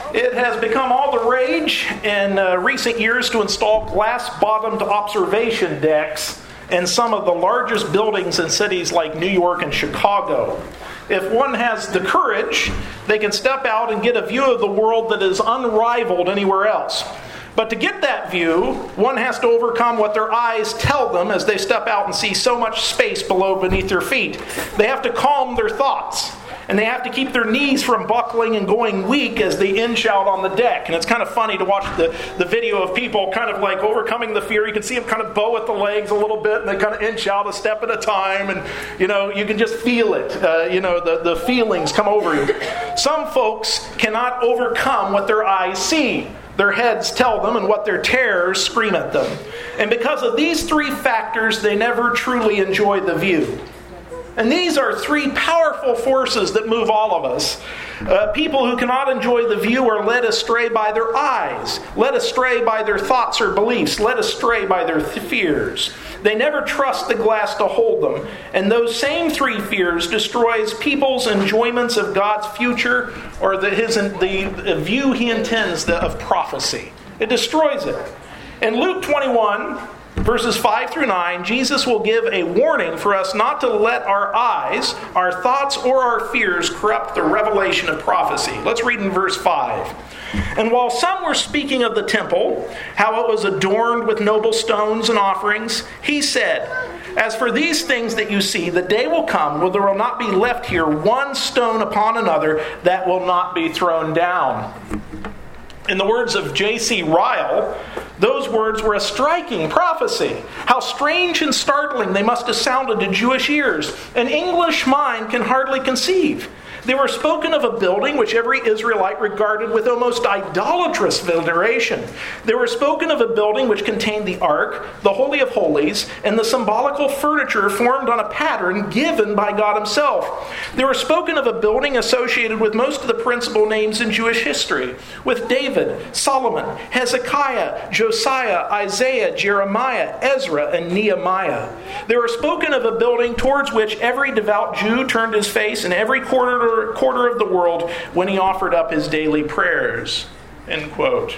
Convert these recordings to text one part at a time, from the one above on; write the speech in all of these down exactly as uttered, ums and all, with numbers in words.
It has become all the rage in uh, recent years to install glass-bottomed observation decks in some of the largest buildings in cities like New York and Chicago. If one has the courage, they can step out and get a view of the world that is unrivaled anywhere else. But to get that view, one has to overcome what their eyes tell them as they step out and see so much space below beneath their feet. They have to calm their thoughts. And they have to keep their knees from buckling and going weak as they inch out on the deck. And it's kind of funny to watch the, the video of people kind of like overcoming the fear. You can see them kind of bow at the legs a little bit, and they kind of inch out a step at a time. And, you know, you can just feel it. Uh, you know, the, the feelings come over you. Some folks cannot overcome what their eyes see. Their heads tell them, and what their terrors scream at them. And because of these three factors, they never truly enjoy the view. And these are three powerful forces that move all of us. Uh, people who cannot enjoy the view are led astray by their eyes, led astray by their thoughts or beliefs, led astray by their th- fears. They never trust the glass to hold them. And those same three fears destroys people's enjoyments of God's future or the, his, the, the view he intends the, of prophecy. It destroys it. In Luke twenty-one, verses five through nine, Jesus will give a warning for us not to let our eyes, our thoughts, or our fears corrupt the revelation of prophecy. Let's read in verse five. And while some were speaking of the temple, how it was adorned with noble stones and offerings, he said, "As for these things that you see, the day will come when there will not be left here one stone upon another that will not be thrown down." In the words of J C Ryle, those words were a striking prophecy. How strange and startling they must have sounded to Jewish ears. An English mind can hardly conceive. They were spoken of a building which every Israelite regarded with almost idolatrous veneration. They were spoken of a building which contained the Ark, the Holy of Holies, and the symbolical furniture formed on a pattern given by God himself. They were spoken of a building associated with most of the principal names in Jewish history, with David, Solomon, Hezekiah, Josiah, Isaiah, Jeremiah, Ezra, and Nehemiah. They were spoken of a building towards which every devout Jew turned his face in every quarter quarter of the world when he offered up his daily prayers. End quote.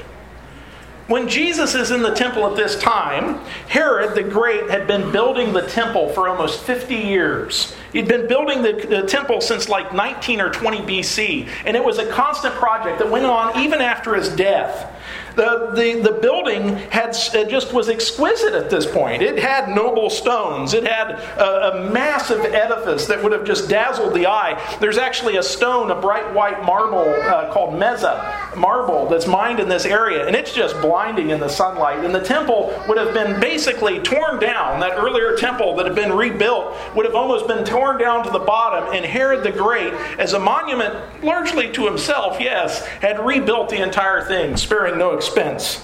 When Jesus is in the temple at this time, Herod the Great had been building the temple for almost fifty years. He'd been building the, the temple since like nineteen or twenty B C, and it was a constant project that went on even after his death. The, the, the building had it just was exquisite at this point. It had noble stones. It had a, a massive edifice that would have just dazzled the eye. There's actually a stone, a bright white marble uh, called Mesa marble that's mined in this area, and it's just blinding in the sunlight. And the temple would have been basically torn down. That earlier temple that had been rebuilt would have almost been torn down to the bottom, and Herod the Great, as a monument largely to himself, yes, had rebuilt the entire thing, sparing no expense.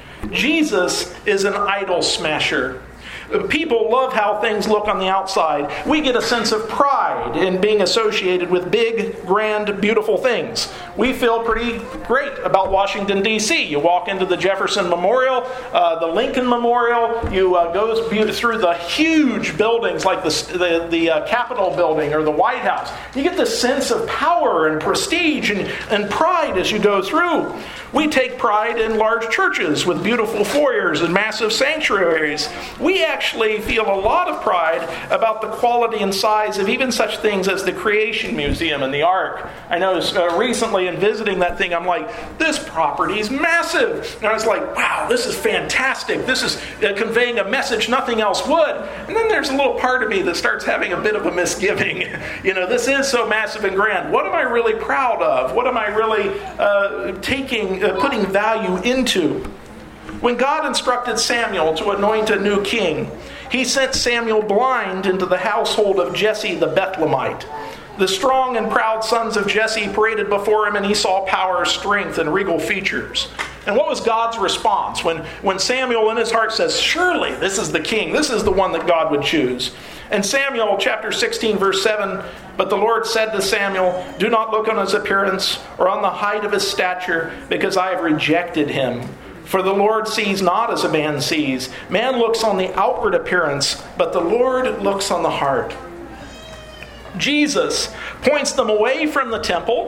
Jesus is an idol smasher. People love how things look on the outside. We get a sense of pride in being associated with big, grand, beautiful things. We feel pretty great about Washington, D C You walk into the Jefferson Memorial, uh, the Lincoln Memorial. You uh, go through the huge buildings like the, the, the uh, Capitol building or the White House. You get this sense of power and prestige and, and pride as you go through. We take pride in large churches with beautiful foyers and massive sanctuaries. We actually feel a lot of pride about the quality and size of even such things as the Creation Museum and the Ark. I noticed uh, recently in visiting that thing, I'm like, this property is massive. And I was like, wow, this is fantastic. This is uh, conveying a message nothing else would. And then there's a little part of me that starts having a bit of a misgiving. You know, this is so massive and grand. What am I really proud of? What am I really uh, taking, uh, putting value into? When God instructed Samuel to anoint a new king, he sent Samuel blind into the household of Jesse the Bethlehemite. The strong and proud sons of Jesse paraded before him, and he saw power, strength, and regal features. And what was God's response when, when Samuel in his heart says, surely this is the king, this is the one that God would choose? And Samuel chapter sixteen verse seven, but the Lord said to Samuel, do not look on his appearance or on the height of his stature, because I have rejected him. For the Lord sees not as a man sees. Man looks on the outward appearance, but the Lord looks on the heart. Jesus points them away from the temple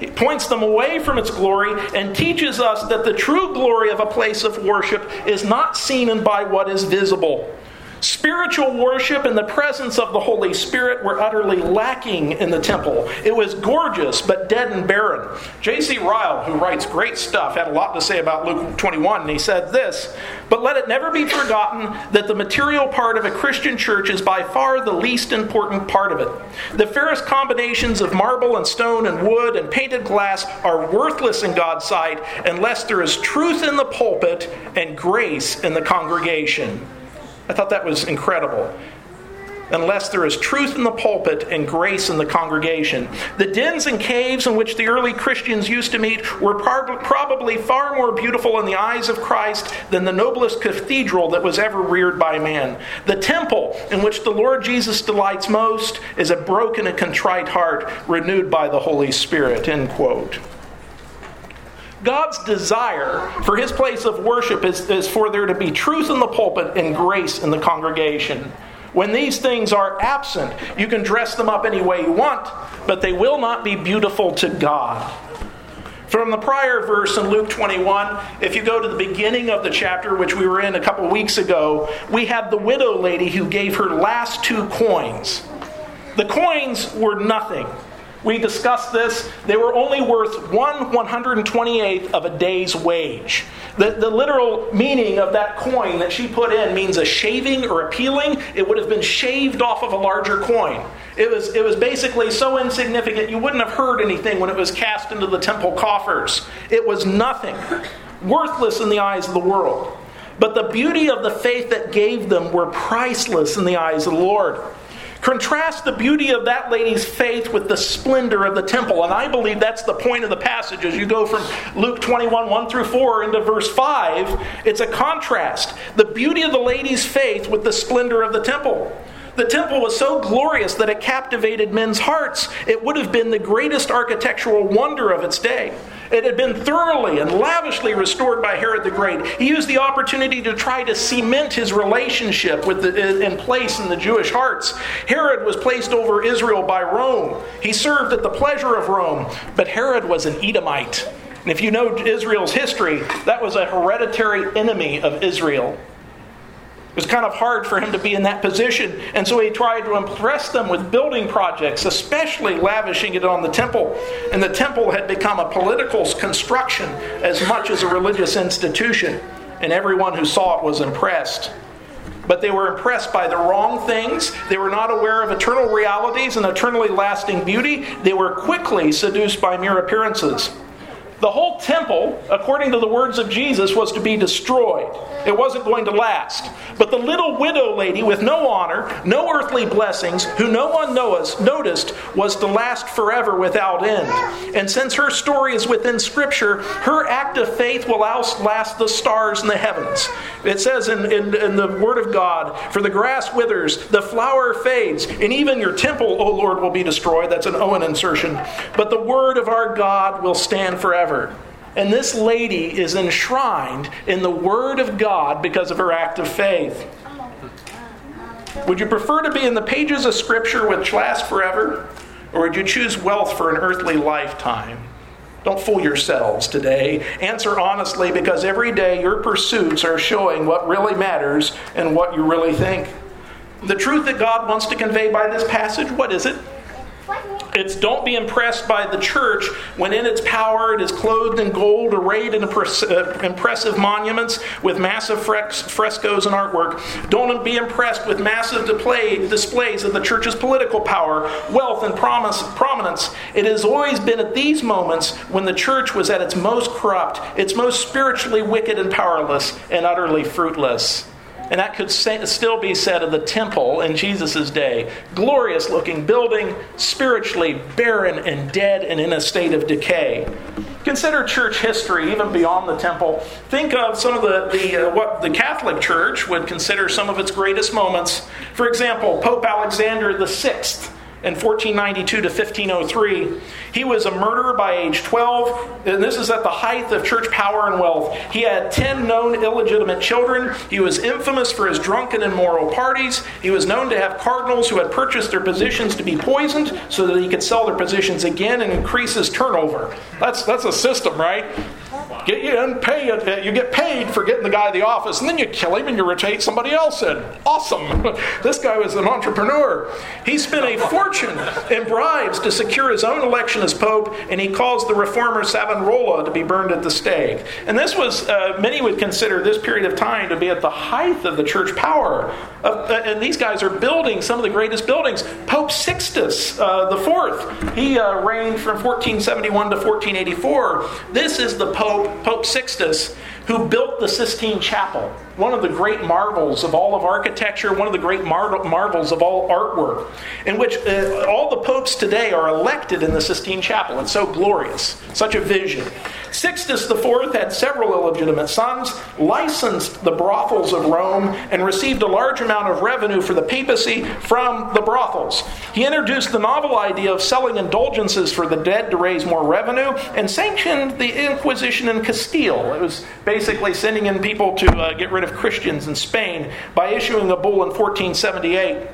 It points them away from its glory and teaches us that the true glory of a place of worship is not seen by what is visible. Spiritual worship and the presence of the Holy Spirit were utterly lacking in the temple. It was gorgeous, but dead and barren. J C Ryle, who writes great stuff, had a lot to say about Luke twenty-one, and he said this, "But let it never be forgotten that the material part of a Christian church is by far the least important part of it. The fairest combinations of marble and stone and wood and painted glass are worthless in God's sight unless there is truth in the pulpit and grace in the congregation." I thought that was incredible. Unless there is truth in the pulpit and grace in the congregation. The dens and caves in which the early Christians used to meet were probably far more beautiful in the eyes of Christ than the noblest cathedral that was ever reared by man. The temple in which the Lord Jesus delights most is a broken and contrite heart renewed by the Holy Spirit. End quote. God's desire for his place of worship is, is for there to be truth in the pulpit and grace in the congregation. When these things are absent, you can dress them up any way you want, but they will not be beautiful to God. From the prior verse in Luke twenty-one, if you go to the beginning of the chapter, which we were in a couple weeks ago, we have the widow lady who gave her last two coins. The coins were nothing. We discussed this. They were only worth one one hundred twenty-eighth of a day's wage. The, the literal meaning of that coin that she put in means a shaving or a peeling. It would have been shaved off of a larger coin. It was, it was basically so insignificant you wouldn't have heard anything when it was cast into the temple coffers. It was nothing. Worthless in the eyes of the world. But the beauty of the faith that gave them were priceless in the eyes of the Lord. Contrast the beauty of that lady's faith with the splendor of the temple. And I believe that's the point of the passage. As you go from Luke twenty-one, one through four into verse five, it's a contrast. The beauty of the lady's faith with the splendor of the temple. The temple was so glorious that it captivated men's hearts. It would have been the greatest architectural wonder of its day. It had been thoroughly and lavishly restored by Herod the Great. He used the opportunity to try to cement his relationship with the, in place in the Jewish hearts. Herod was placed over Israel by Rome. He served at the pleasure of Rome, but Herod was an Edomite. And if you know Israel's history, that was a hereditary enemy of Israel. It was kind of hard for him to be in that position, and so he tried to impress them with building projects, especially lavishing it on the temple. And the temple had become a political construction as much as a religious institution, and everyone who saw it was impressed. But they were impressed by the wrong things. They were not aware of eternal realities and eternally lasting beauty. They were quickly seduced by mere appearances. The whole temple, according to the words of Jesus, was to be destroyed. It wasn't going to last. But the little widow lady with no honor, no earthly blessings, who no one knows, noticed, was to last forever without end. And since her story is within Scripture, her act of faith will outlast the stars in the heavens. It says in, in, in the Word of God, "For the grass withers, the flower fades, and even your temple, O Lord, will be destroyed." That's an Owen insertion. "But the word of our God will stand forever." And this lady is enshrined in the Word of God because of her act of faith. Would you prefer to be in the pages of Scripture which last forever? Or would you choose wealth for an earthly lifetime? Don't fool yourselves today. Answer honestly, because every day your pursuits are showing what really matters and what you really think. The truth that God wants to convey by this passage, what is it? It's don't be impressed by the church when in its power it is clothed in gold, arrayed in impressive monuments with massive frescoes and artwork. Don't be impressed with massive displays of the church's political power, wealth, and prominence. It has always been at these moments when the church was at its most corrupt, its most spiritually wicked and powerless, and utterly fruitless. And that could say, still be said of the temple in Jesus' day. Glorious looking building, spiritually barren and dead and in a state of decay. Consider church history, even beyond the temple. Think of some of the, the uh, what the Catholic Church would consider some of its greatest moments. For example, Pope Alexander the Sixth. in fourteen ninety-two to fifteen oh three. He was a murderer by age twelve, and this is at the height of church power and wealth. He had ten known illegitimate children. He was infamous for his drunken and immoral parties. He was known to have cardinals who had purchased their positions to be poisoned so that he could sell their positions again and increase his turnover. That's that's a system, right? Get you in, pay it. You get paid for getting the guy in the office, and then you kill him and you rotate somebody else in. Awesome. This guy was an entrepreneur. He spent a fortune in bribes to secure his own election as pope, and he caused the reformer Savonarola to be burned at the stake. And this was, uh, many would consider this period of time to be at the height of the church power. Uh, and these guys are building some of the greatest buildings. Pope Sixtus uh, the Fourth, he uh, reigned from fourteen seventy-one to fourteen eighty-four. This is the Pope, Pope Sixtus, who built the Sistine Chapel, one of the great marvels of all of architecture, one of the great mar- marvels of all artwork, in which uh, all the popes today are elected in the Sistine Chapel. It's so glorious, such a vision. Sixtus the Fourth had several illegitimate sons, licensed the brothels of Rome, and received a large amount of revenue for the papacy from the brothels. He introduced the novel idea of selling indulgences for the dead to raise more revenue, and sanctioned the Inquisition in Castile. It was basically sending in people to uh, get rid of Christians in Spain by issuing a bull in fourteen seventy-eight.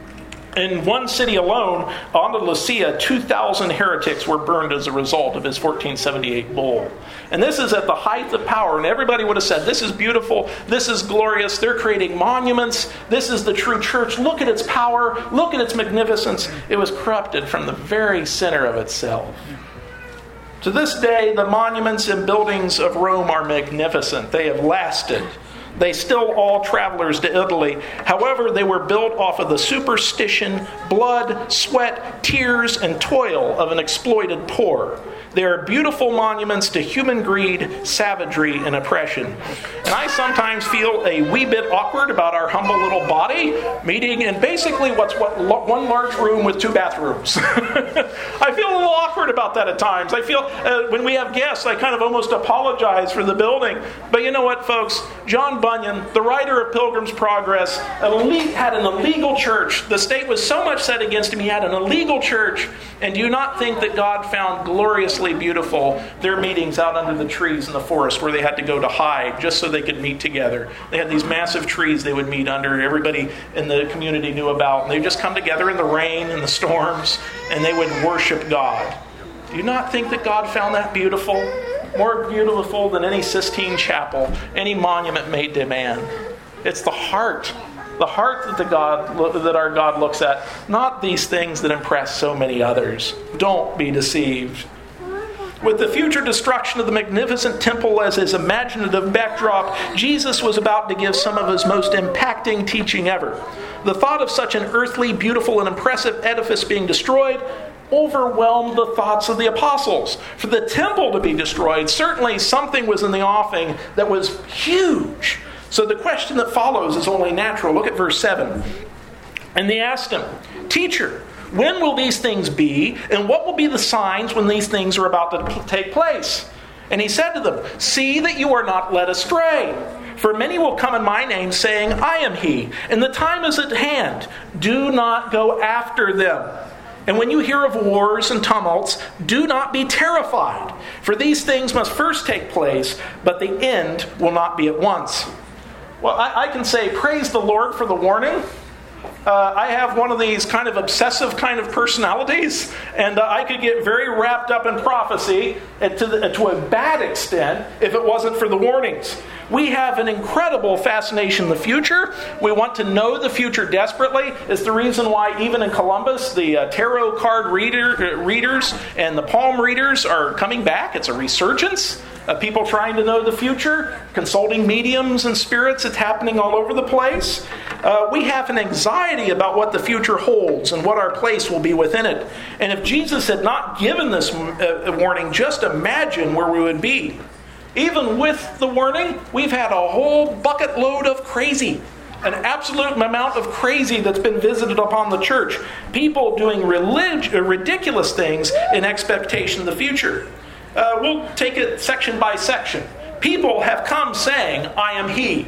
In one city alone, Andalusia, two thousand heretics were burned as a result of his fourteen seventy-eight bull. And this is at the height of power, and everybody would have said, this is beautiful, this is glorious, they're creating monuments, this is the true church, look at its power, look at its magnificence. It was corrupted from the very center of itself. To this day, the monuments and buildings of Rome are magnificent. They have lasted. They still all travelers to Italy. However, they were built off of the superstition, blood, sweat, tears, and toil of an exploited poor. They are beautiful monuments to human greed, savagery, and oppression. And I sometimes feel a wee bit awkward about our humble little body meeting in basically what's what one large room with two bathrooms. I feel a little awkward about that at times. I feel uh, when we have guests, I kind of almost apologize for the building. But you know what, folks? John Bunyan, the writer of Pilgrim's Progress, had an illegal church. The state was so much set against him, he had an illegal church. And do you not think that God found gloriously beautiful their meetings out under the trees in the forest where they had to go to hide just so they could meet together? They had these massive trees they would meet under, everybody in the community knew about, and they'd just come together in the rain and the storms, and they would worship God. Do you not think that God found that beautiful? More beautiful than any Sistine Chapel, any monument made to man. It's the heart. The heart that the God that our God looks at, not these things that impress so many others. Don't be deceived. With the future destruction of the magnificent temple as his imaginative backdrop, Jesus was about to give some of his most impacting teaching ever. The thought of such an earthly, beautiful, and impressive edifice being destroyed overwhelmed the thoughts of the apostles. For the temple to be destroyed, certainly something was in the offing that was huge. So the question that follows is only natural. Look at verse seven. And they asked him, "Teacher, when will these things be? And what will be the signs when these things are about to take place?" And he said to them, "See that you are not led astray. For many will come in my name, saying, 'I am he,' and the time is at hand. Do not go after them. And when you hear of wars and tumults, do not be terrified. For these things must first take place, but the end will not be at once." Well, I, I can say, praise the Lord for the warning. Uh, I have one of these kind of obsessive kind of personalities, and uh, I could get very wrapped up in prophecy and to, the, to a bad extent if it wasn't for the warnings. We have an incredible fascination in the future. We want to know the future desperately. It's the reason why even in Columbus, the uh, tarot card reader, uh, readers and the palm readers are coming back. It's a resurgence. Uh, people trying to know the future, consulting mediums and spirits. It's happening all over the place. Uh, we have an anxiety about what the future holds and what our place will be within it. And if Jesus had not given this uh, warning, just imagine where we would be. Even with the warning, we've had a whole bucket load of crazy. An absolute amount of crazy that's been visited upon the church. People doing relig- ridiculous things in expectation of the future. Uh, we'll take it section by section. People have come saying, "I am he."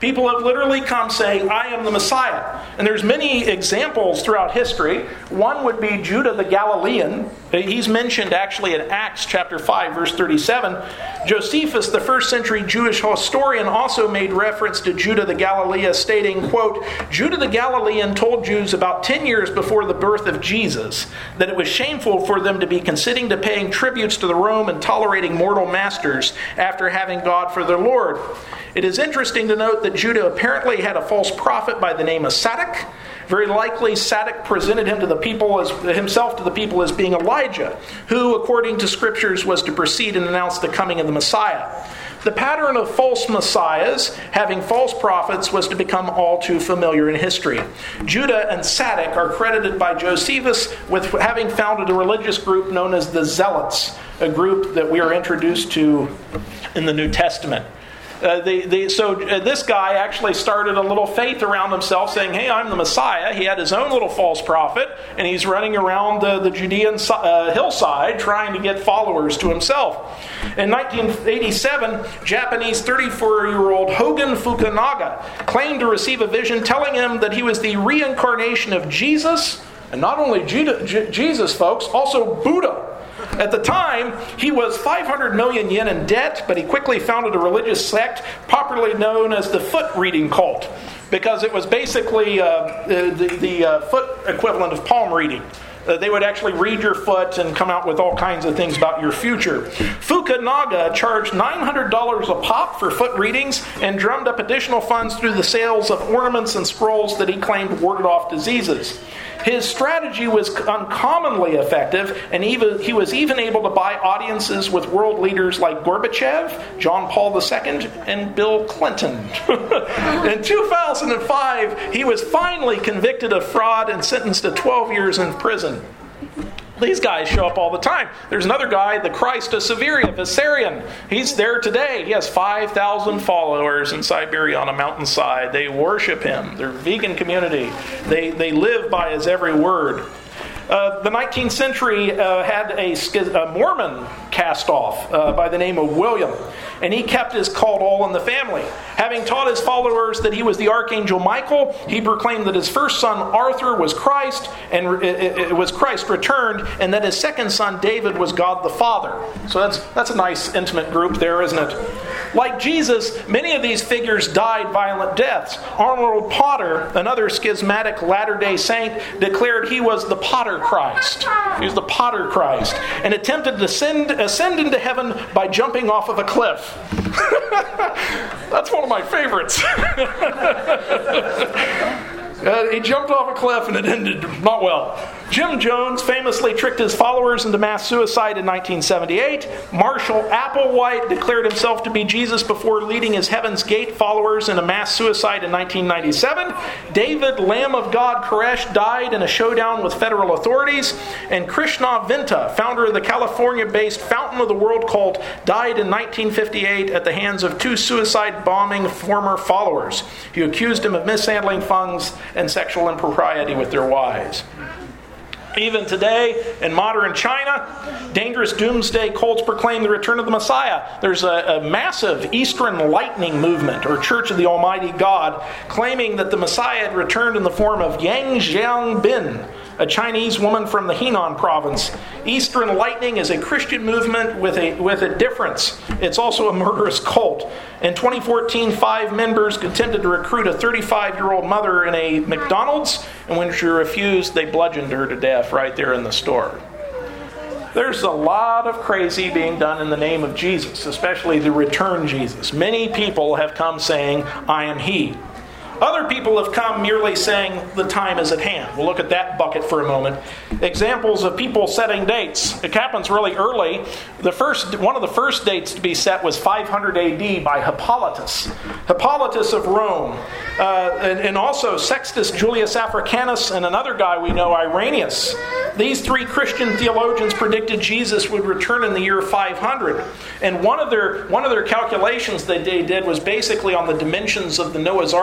People have literally come saying, I am the Messiah. And there's many examples throughout history. One would be Judah the Galilean. He's mentioned actually in Acts chapter five, verse thirty-seven. Josephus, the first century Jewish historian, also made reference to Judah the Galilean, stating, quote, Judah the Galilean told Jews about ten years before the birth of Jesus that it was shameful for them to be consenting to paying tributes to the Rome and tolerating mortal masters after having God for their Lord. It is interesting to note that Judah apparently had a false prophet by the name of Sadak. Very likely, Sadak presented him to the people as himself to the people as being Elijah, who, according to scriptures, was to proceed and announce the coming of the Messiah. The pattern of false messiahs having false prophets was to become all too familiar in history. Judah and Sadak are credited by Josephus with having founded a religious group known as the Zealots, a group that we are introduced to in the New Testament. Uh, the, the, so uh, this guy actually started a little faith around himself saying, hey, I'm the Messiah. He had his own little false prophet, and he's running around the, the Judean uh, hillside trying to get followers to himself. In nineteen eighty-seven, Japanese thirty-four-year-old Hogen Fukunaga claimed to receive a vision telling him that he was the reincarnation of Jesus, and not only G- Jesus, folks, also Buddha. At the time, he was five hundred million yen in debt, but he quickly founded a religious sect popularly known as the foot reading cult, because it was basically uh, the, the uh, foot equivalent of palm reading. Uh, they would actually read your foot and come out with all kinds of things about your future. Fukunaga charged nine hundred dollars a pop for foot readings and drummed up additional funds through the sales of ornaments and scrolls that he claimed warded off diseases. His strategy was uncommonly effective, and even, he was even able to buy audiences with world leaders like Gorbachev, John Paul the Second, and Bill Clinton. In two thousand five, he was finally convicted of fraud and sentenced to twelve years in prison. These guys show up all the time. There's another guy, the Christ of Siberia, Vissarion. He's there today. He has five thousand followers in Siberia on a mountainside. They worship him. They're a vegan community. They, they live by his every word. Uh, the nineteenth century uh, had a, a Mormon cast-off uh, by the name of William, and he kept his cult all in the family. Having taught his followers that he was the Archangel Michael, he proclaimed that his first son Arthur was Christ, and it, it was Christ returned, and that his second son David was God the Father. So that's that's a nice intimate group there, isn't it? Like Jesus, many of these figures died violent deaths. Arnold Potter, another schismatic Latter-day Saint, declared he was the Potter Christ. He was the Potter Christ, and attempted to ascend, ascend into heaven by jumping off of a cliff. That's one of my favorites. uh, he jumped off a cliff and it ended not well. Jim Jones famously tricked his followers into mass suicide in nineteen seventy-eight. Marshall Applewhite declared himself to be Jesus before leading his Heaven's Gate followers in a mass suicide in nineteen ninety-seven. David Lamb of God Koresh died in a showdown with federal authorities. And Krishna Vinta, founder of the California-based Fountain of the World cult, died in nineteen fifty-eight at the hands of two suicide-bombing former followers who accused him of mishandling funds and sexual impropriety with their wives. Even today, in modern China, dangerous doomsday cults proclaim the return of the Messiah. There's a, a massive Eastern Lightning movement, or Church of the Almighty God, claiming that the Messiah had returned in the form of Yang Jianbin, a Chinese woman from the Henan province. Eastern Lightning is a Christian movement with a with a difference. It's also a murderous cult. In twenty fourteen, five members attempted to recruit a thirty-five-year-old mother in a McDonald's, and when she refused, they bludgeoned her to death right there in the store. There's a lot of crazy being done in the name of Jesus, especially the return Jesus. Many people have come saying, I am He. Other people have come merely saying the time is at hand. We'll look at that bucket for a moment. Examples of people setting dates. It happens really early. The first, one of the first dates to be set was five hundred A D by Hippolytus. Hippolytus of Rome. Uh, and, and also Sextus Julius Africanus and another guy we know, Irenaeus. These three Christian theologians predicted Jesus would return in the year five hundred. And one of their, one of their calculations that they did was basically on the dimensions of the Noah's Ark.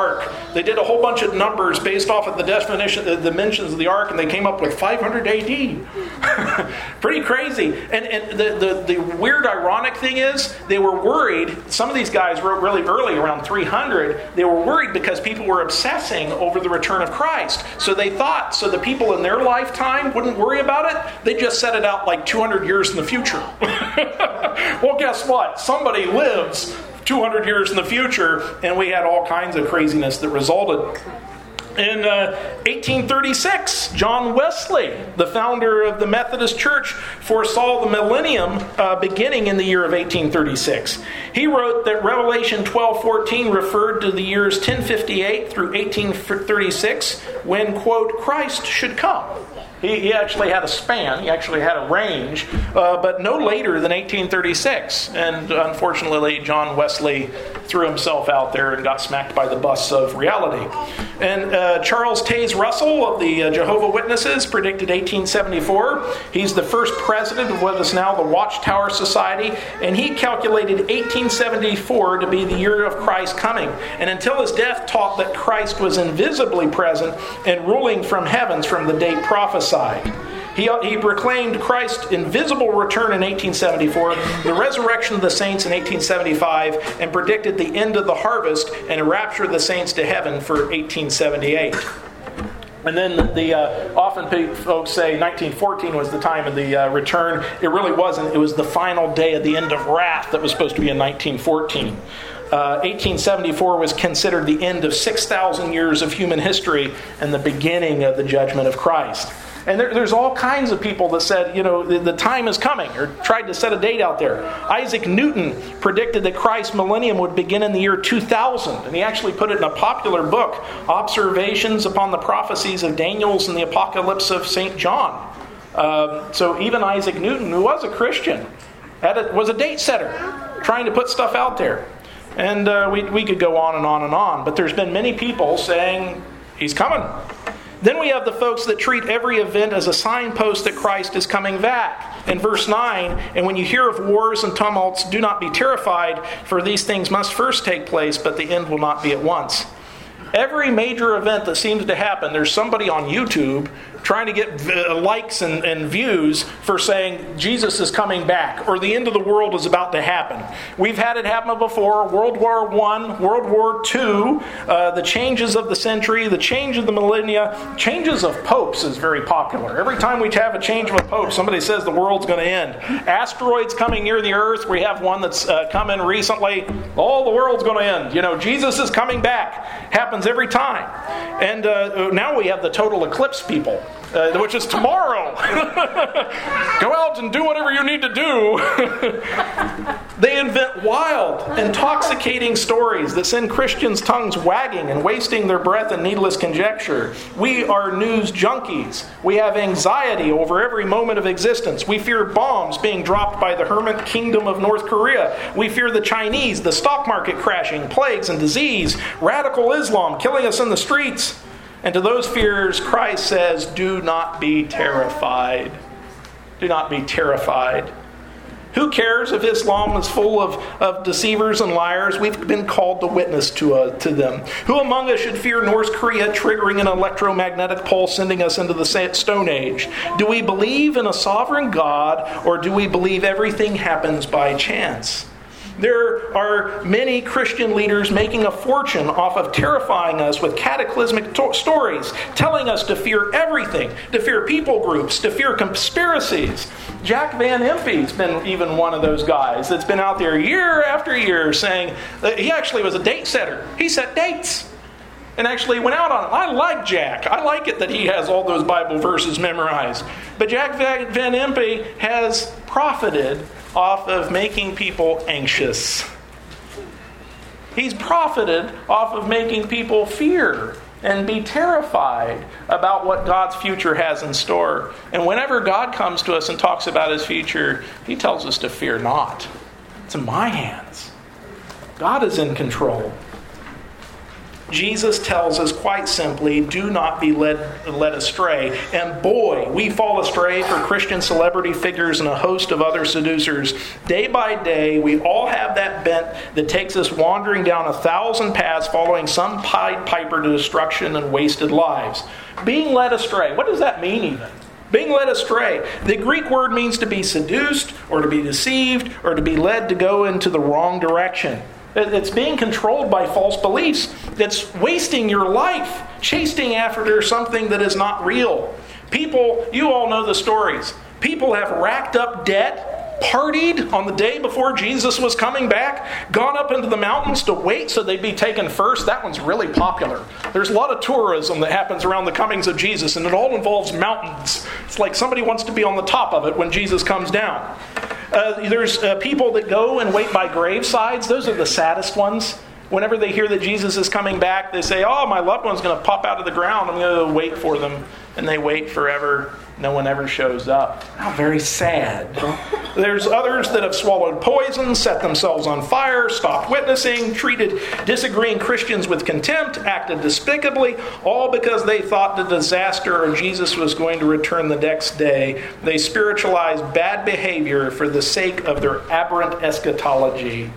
They did a whole bunch of numbers based off of the definition, the dimensions of the ark, and they came up with five hundred A D. Pretty crazy. And, and the, the, the weird, ironic thing is, they were worried. Some of these guys wrote really early, around three hundred. They were worried because people were obsessing over the return of Christ. So they thought, so the people in their lifetime wouldn't worry about it. They just set it out like two hundred years in the future. Well, guess what? Somebody lives two hundred years in the future, and we had all kinds of craziness that resulted. In uh, eighteen thirty-six, John Wesley, the founder of the Methodist Church, foresaw the millennium uh, beginning in the year of eighteen thirty-six. He wrote that Revelation twelve fourteen referred to the years ten fifty-eight through eighteen thirty-six, when, quote, Christ should come. He, he actually had a span, he actually had a range, uh, but no later than eighteen thirty-six. And unfortunately, John Wesley threw himself out there and got smacked by the bus of reality. And uh, Charles Taze Russell of the uh, Jehovah's Witnesses predicted eighteen seventy-four. He's the first president of what is now the Watchtower Society, and he calculated eighteen seventy-four to be the year of Christ coming. And until his death, taught that Christ was invisibly present and ruling from heavens from the date prophesied. He, he proclaimed Christ's invisible return in eighteen seventy-four, the resurrection of the saints in eighteen seventy-five, and predicted the end of the harvest and a rapture of the saints to heaven for eighteen seventy-eight. And then the uh, often folks say nineteen fourteen was the time of the uh, return. It really wasn't. It was the final day of the end of wrath that was supposed to be in nineteen fourteen. Uh, eighteen seventy-four was considered the end of six thousand years of human history and the beginning of the judgment of Christ. And there, there's all kinds of people that said, you know, the, the time is coming, or tried to set a date out there. Isaac Newton predicted that Christ's millennium would begin in the year two thousand. And he actually put it in a popular book, Observations upon the Prophecies of Daniels and the Apocalypse of Saint John. Um, so even Isaac Newton, who was a Christian, had a, was a date setter, trying to put stuff out there. And uh, we, we could go on and on and on. But there's been many people saying, he's coming. Then we have the folks that treat every event as a signpost that Christ is coming back. In verse nine, and when you hear of wars and tumults, do not be terrified, for these things must first take place, but the end will not be at once. Every major event that seems to happen, there's somebody on YouTube trying to get likes and, and views for saying Jesus is coming back or the end of the world is about to happen. We've had it happen before. World War One, World War Two, uh, the changes of the century, the change of the millennia, changes of popes is very popular. Every time we have a change of a pope, somebody says the world's going to end. Asteroids coming near the earth. We have one that's uh, come in recently. Oh, the world's going to end. You know, Jesus is coming back. Happens every time. And uh, now we have the total eclipse people. Uh, which is tomorrow. Go out and do whatever you need to do. They invent wild, intoxicating stories that send Christians' tongues wagging and wasting their breath in needless conjecture. We are news junkies. We have anxiety over every moment of existence. We fear bombs being dropped by the hermit kingdom of North Korea. We fear the Chinese, the stock market crashing, plagues and disease, radical Islam killing us in the streets. And to those fears, Christ says, do not be terrified. Do not be terrified. Who cares if Islam is full of, of deceivers and liars? We've been called to witness to, uh, to them. Who among us should fear North Korea triggering an electromagnetic pulse sending us into the Stone Age? Do we believe in a sovereign God, or do we believe everything happens by chance? There are many Christian leaders making a fortune off of terrifying us with cataclysmic to- stories, telling us to fear everything, to fear people groups, to fear conspiracies. Jack Van Impe's been even one of those guys that's been out there year after year saying that he actually was a date setter. He set dates and actually went out on it. I like Jack. I like it that he has all those Bible verses memorized. But Jack Van Impe has profited off of making people anxious. He's profited off of making people fear and be terrified about what God's future has in store. And whenever God comes to us and talks about His future, He tells us to fear not. It's in my hands. God is in control. Jesus tells us quite simply, do not be led, led astray. And boy, we fall astray for Christian celebrity figures and a host of other seducers. Day by day, we all have that bent that takes us wandering down a thousand paths, following some Pied Piper to destruction and wasted lives. Being led astray, what does that mean even? Being led astray. The Greek word means to be seduced or to be deceived or to be led to go into the wrong direction. It's being controlled by false beliefs. It's wasting your life chasing after something that is not real. People, you all know the stories. People have racked up debt, partied on the day before Jesus was coming back, gone up into the mountains to wait so they'd be taken first. That one's really popular. There's a lot of tourism that happens around the comings of Jesus, and it all involves mountains. It's like somebody wants to be on the top of it when Jesus comes down. Uh, there's uh, people that go and wait by gravesides. Those are the saddest ones. Whenever they hear that Jesus is coming back, they say, oh, my loved one's going to pop out of the ground. I'm going to wait for them. And they wait forever. No one ever shows up. How very sad. There's others that have swallowed poison, set themselves on fire, stopped witnessing, treated disagreeing Christians with contempt, acted despicably, all because they thought the disaster or Jesus was going to return the next day. They spiritualized bad behavior for the sake of their aberrant eschatology.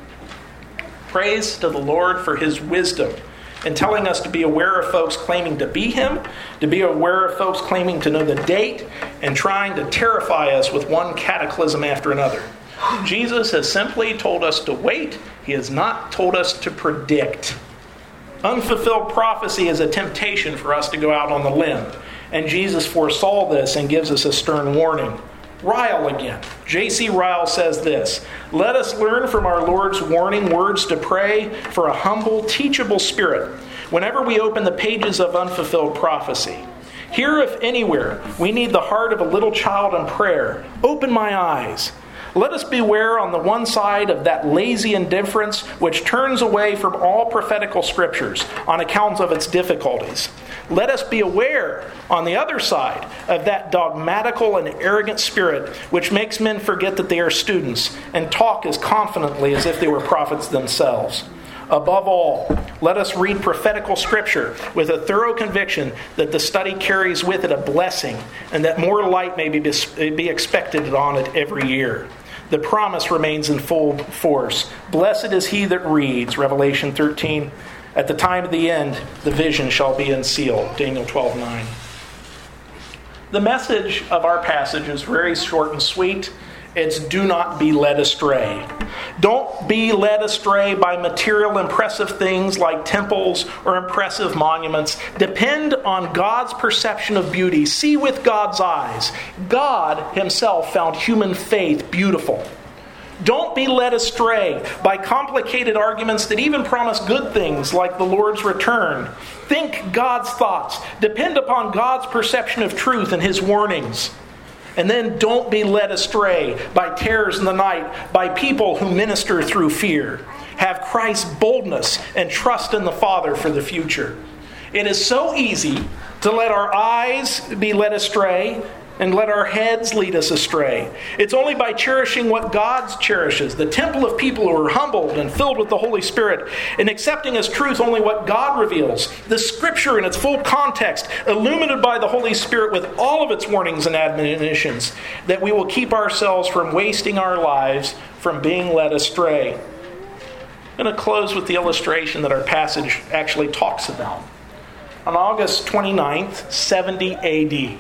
Praise to the Lord for His wisdom in telling us to be aware of folks claiming to be Him, to be aware of folks claiming to know the date, and trying to terrify us with one cataclysm after another. Jesus has simply told us to wait. He has not told us to predict. Unfulfilled prophecy is a temptation for us to go out on the limb. And Jesus foresaw this and gives us a stern warning. Ryle again. J C Ryle says this, let us learn from our Lord's warning words to pray for a humble, teachable spirit whenever we open the pages of unfulfilled prophecy. Here, if anywhere, we need the heart of a little child in prayer. Open my eyes. Let us beware on the one side of that lazy indifference which turns away from all prophetical scriptures on account of its difficulties. Let us be aware on the other side of that dogmatical and arrogant spirit which makes men forget that they are students and talk as confidently as if they were prophets themselves. Above all, let us read prophetical scripture with a thorough conviction that the study carries with it a blessing and that more light may be, be expected on it every year. The promise remains in full force. Blessed is he that reads, Revelation thirteen. At the time of the end, the vision shall be unsealed, Daniel twelve nine. The message of our passage is very short and sweet. It's do not be led astray. Don't be led astray by material impressive things like temples or impressive monuments. Depend on God's perception of beauty. See with God's eyes. God Himself found human faith beautiful. Don't be led astray by complicated arguments that even promise good things like the Lord's return. Think God's thoughts. Depend upon God's perception of truth and His warnings. And then don't be led astray by terrors in the night, by people who minister through fear. Have Christ's boldness and trust in the Father for the future. It is so easy to let our eyes be led astray and let our heads lead us astray. It's only by cherishing what God cherishes, the temple of people who are humbled and filled with the Holy Spirit, and accepting as truth only what God reveals, the Scripture in its full context, illuminated by the Holy Spirit with all of its warnings and admonitions, that we will keep ourselves from wasting our lives, from being led astray. I'm going to close with the illustration that our passage actually talks about. On August twenty-ninth, seventy A D,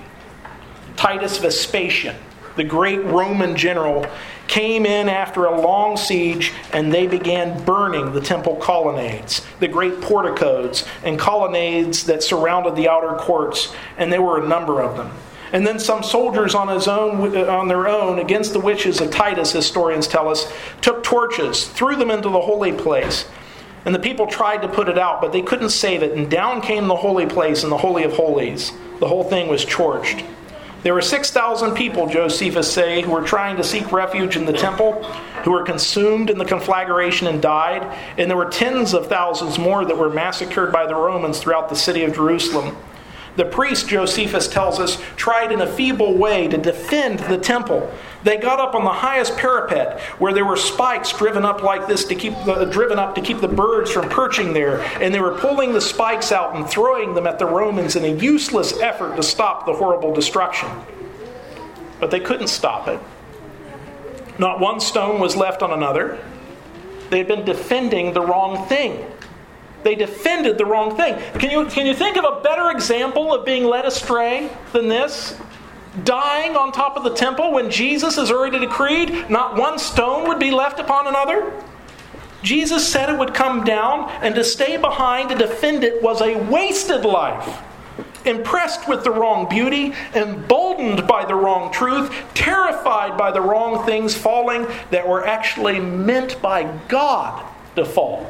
Titus Vespasian, the great Roman general, came in after a long siege, and they began burning the temple colonnades, the great porticos and colonnades that surrounded the outer courts, and there were a number of them. And then some soldiers on his own, on their own, against the wishes of Titus, historians tell us, took torches, threw them into the holy place. And the people tried to put it out, but they couldn't save it. And down came the holy place and the Holy of Holies. The whole thing was torched. There were six thousand people, Josephus say, who were trying to seek refuge in the temple, who were consumed in the conflagration and died. And there were tens of thousands more that were massacred by the Romans throughout the city of Jerusalem. The priest, Josephus tells us, tried in a feeble way to defend the temple, They got up on the highest parapet where there were spikes driven up like this to keep the, driven up to keep the birds from perching there. And they were pulling the spikes out and throwing them at the Romans in a useless effort to stop the horrible destruction. But they couldn't stop it. Not one stone was left on another. They had been defending the wrong thing. They defended the wrong thing. Can you, can you think of a better example of being led astray than this? Dying on top of the temple when Jesus has already decreed not one stone would be left upon another? Jesus said it would come down, and to stay behind to defend it was a wasted life. Impressed with the wrong beauty, emboldened by the wrong truth, terrified by the wrong things falling that were actually meant by God to fall.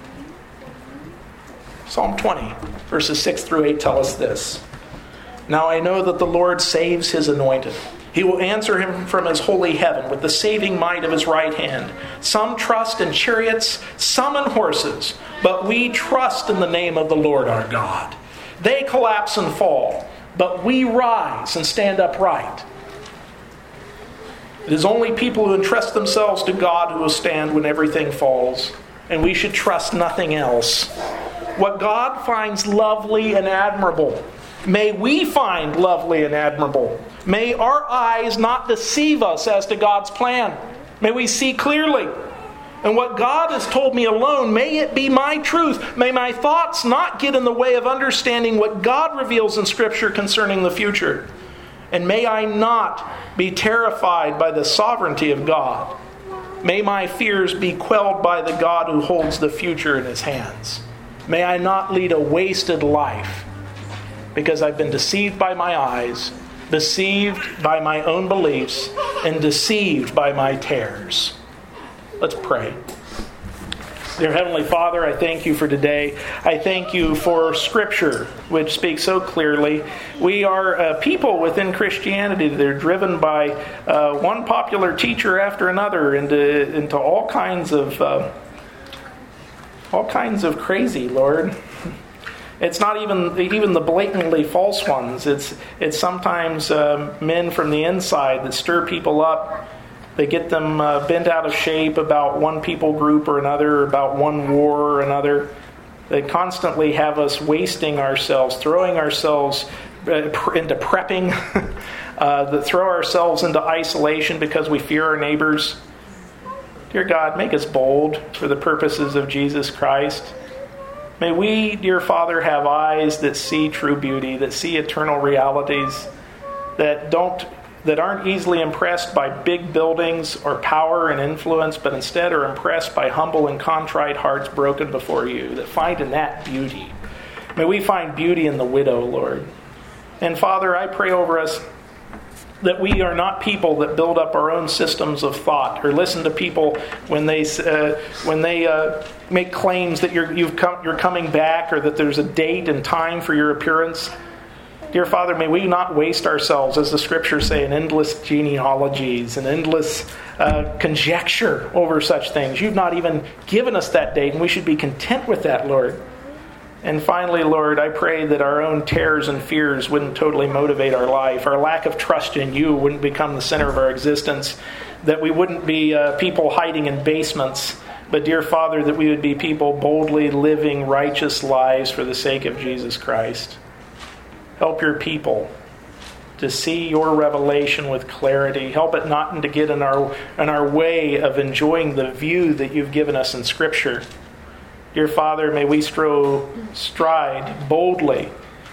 Psalm twenty, verses six through eight tell us this. Now I know that the Lord saves his anointed. He will answer him from his holy heaven with the saving might of his right hand. Some trust in chariots, some in horses, but we trust in the name of the Lord our God. They collapse and fall, but we rise and stand upright. It is only people who entrust themselves to God who will stand when everything falls, and we should trust nothing else. What God finds lovely and admirable, may we find lovely and admirable. May our eyes not deceive us as to God's plan. May we see clearly. And what God has told me alone, may it be my truth. May my thoughts not get in the way of understanding what God reveals in Scripture concerning the future. And may I not be terrified by the sovereignty of God. May my fears be quelled by the God who holds the future in his hands. May I not lead a wasted life because I've been deceived by my eyes, deceived by my own beliefs, and deceived by my tares. Let's pray. Dear Heavenly Father, I thank you for today. I thank you for Scripture, which speaks so clearly. We are a people within Christianity that are driven by uh, one popular teacher after another into into all kinds of uh, all kinds of crazy, Lord. It's not even even the blatantly false ones. It's it's sometimes uh, men from the inside that stir people up. They get them uh, bent out of shape about one people group or another, about one war or another. They constantly have us wasting ourselves, throwing ourselves into prepping, uh, that throw ourselves into isolation because we fear our neighbors. Dear God, make us bold for the purposes of Jesus Christ. May we, dear Father, have eyes that see true beauty, that see eternal realities, that don't that aren't easily impressed by big buildings or power and influence, but instead are impressed by humble and contrite hearts broken before you, that find in that beauty. May we find beauty in the widow, Lord. And Father, I pray over us that we are not people that build up our own systems of thought or listen to people when they uh, when they uh, make claims that you're you've come, you're coming back or that there's a date and time for your appearance. Dear Father, may we not waste ourselves, as the Scriptures say, in endless genealogies and endless uh, conjecture over such things. You've not even given us that date, and we should be content with that, Lord. And finally, Lord, I pray that our own terrors and fears wouldn't totally motivate our life. Our lack of trust in you wouldn't become the center of our existence. That we wouldn't be uh, people hiding in basements. But, dear Father, that we would be people boldly living righteous lives for the sake of Jesus Christ. Help your people to see your revelation with clarity. Help it not to get in our in our way of enjoying the view that you've given us in Scripture. Dear Father, may we stro, stride boldly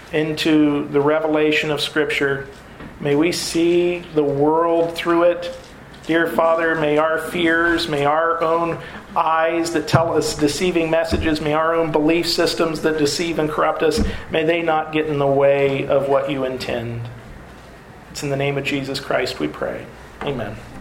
into the revelation of Scripture. May we see the world through it. Dear Father, may our fears, may our own eyes that tell us deceiving messages, may our own belief systems that deceive and corrupt us, may they not get in the way of what you intend. It's in the name of Jesus Christ we pray. Amen.